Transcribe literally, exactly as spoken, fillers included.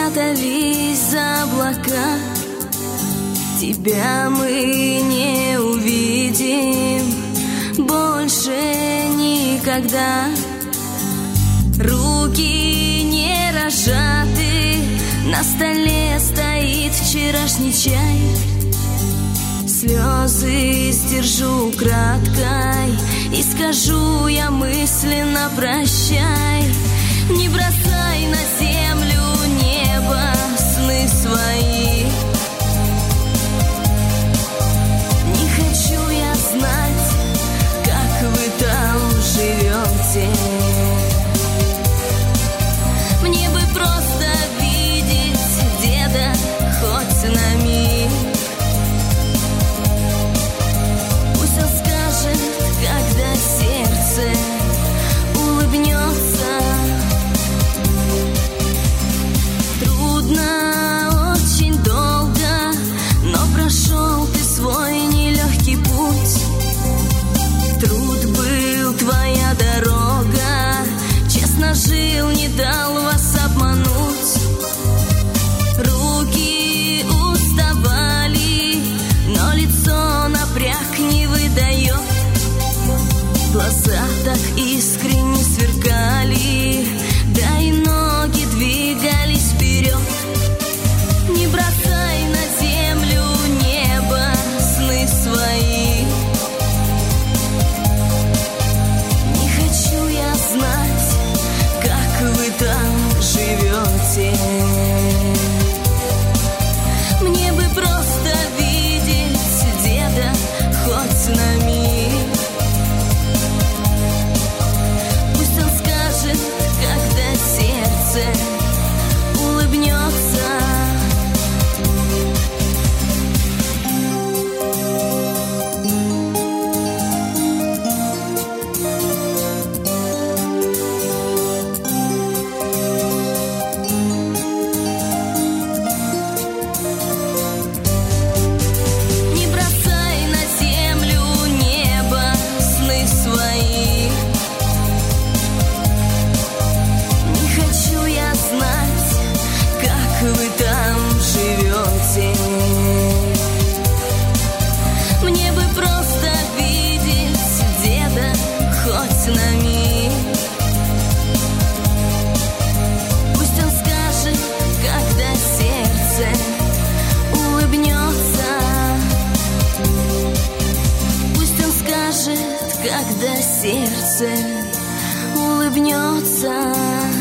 спрятались за облака. Тебя мы не увидим больше никогда. Руки не разжаты, на столе стоит вчерашний чай. Слезы сдержу краткой и скажу я мысленно прощай. Не бросай на землю небо сны свои. Не хочу я знать, как вы там живете. Мне бы просто видеть деда хоть на миг. Пусть он скажет, когда сердце улыбнется. Трудно, очень долго, но прошел ты свой нелегкий путь. Труд был твоя дорога, честно жил, не дал вас обмануть. Руки уставали, но лицо напряг не выдает. Глаза так искренне сверкали, да и ноги двигались вперед. Не бросай на землю небо сны свои. Не хочу я знать, как вы там живете. Мне бы просто видеть деда хоть на миг. Пусть он скажет, когда сердце улыбнется. Не бросай на землю небо сны свои. Не хочу я знать, как вы там живете. Мне бы просто видеть деда хоть на миг. Пусть он скажет, когда сердце улыбнется. Пусть он скажет, когда сердце улыбнется.